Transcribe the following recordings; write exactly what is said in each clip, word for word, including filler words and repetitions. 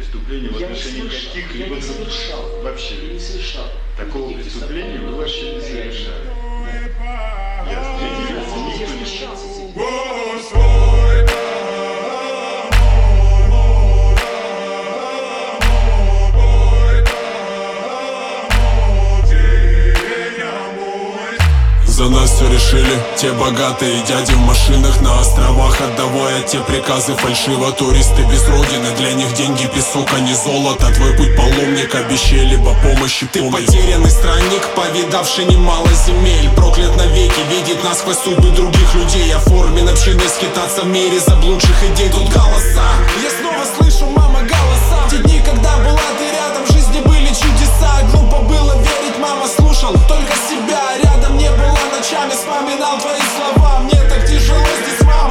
преступлений в Я не отношении совершал. Я каких-либо не совершал. вообще. Я не совершал. Такого Никаких преступления вы вообще не совершали. Ясно. Я Видите, не никто не- встречался с этим. За нас все решили те богатые дяди в машинах на островах, отдавая те приказы фальшиво. Туристы без родины, для них деньги песок, а не золото. Твой путь паломник, обещали бы помощи. Ты потерянный странник, повидавший немало земель, проклят навеки, видеть насквозь судьбы других людей. Оформлен общиной скитаться в мире заблудших идей. Тут голоса, я снова слышу, мама, голоса. В те дни, когда была ты рядом, в жизни были чудеса. Глупо было верить, мама, слушал только себя. Рядом не было, ночами вспоминал твои слова. Мне так тяжело здесь, мама.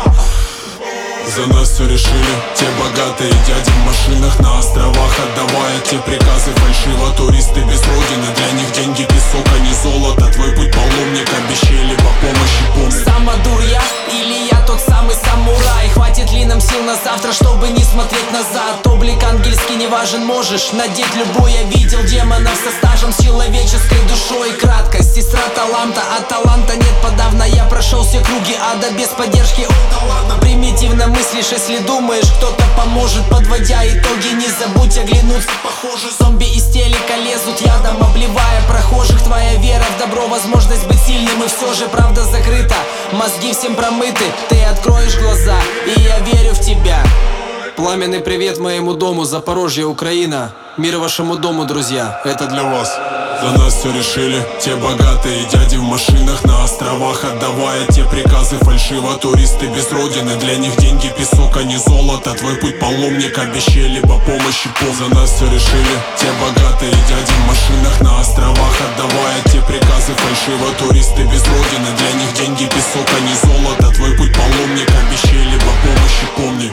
За нас все решили те богатые дяди в машинах на островах, отдавая те приказы фальшиво. Туристы без родины, для них деньги песок, а не золото. Твой путь паломник, обещали по помощи, помни. Самодур я или я тот самый самурай? Хватит ли нам сил на завтра, чтобы не смотреть назад? Облик ангельский не важен, можешь надеть любой. Я видел демонов со стажем, с человеческой душой. Краткость, сестра таланта, а таланта нет подавно. Я прошел все круги ада без поддержки. О, да ладно, примитивно мыслишь, если думаешь, кто-то поможет. Подводя итоги, не забудь оглянуться. Похоже, зомби из телека лезут ядом, обливая прохожих. Твоя вера в добро, возможность быть сильным, и все же правда закрыта. Мозги всем промыты, ты откроешь глаза, и я верю в тебя. Пламенный привет моему дому, Запорожье, Украина. Мир вашему дому, друзья, это для вас. За нас все решили те богатые дяди в машинах на островах, отдавая те приказы фальшиво. Туристы без родины, для них деньги песок, а не золото. Твой путь паломник, обещали по помощи пол. За нас все решили те богатые дяди в машинах на островах, отдавая те приказы фальшиво. Туристы без родины, для них деньги песок, а не золото. Твой путь паломник, обещали по помощи, помни.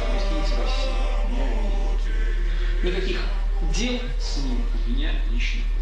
Никаких дел с ним у меня лично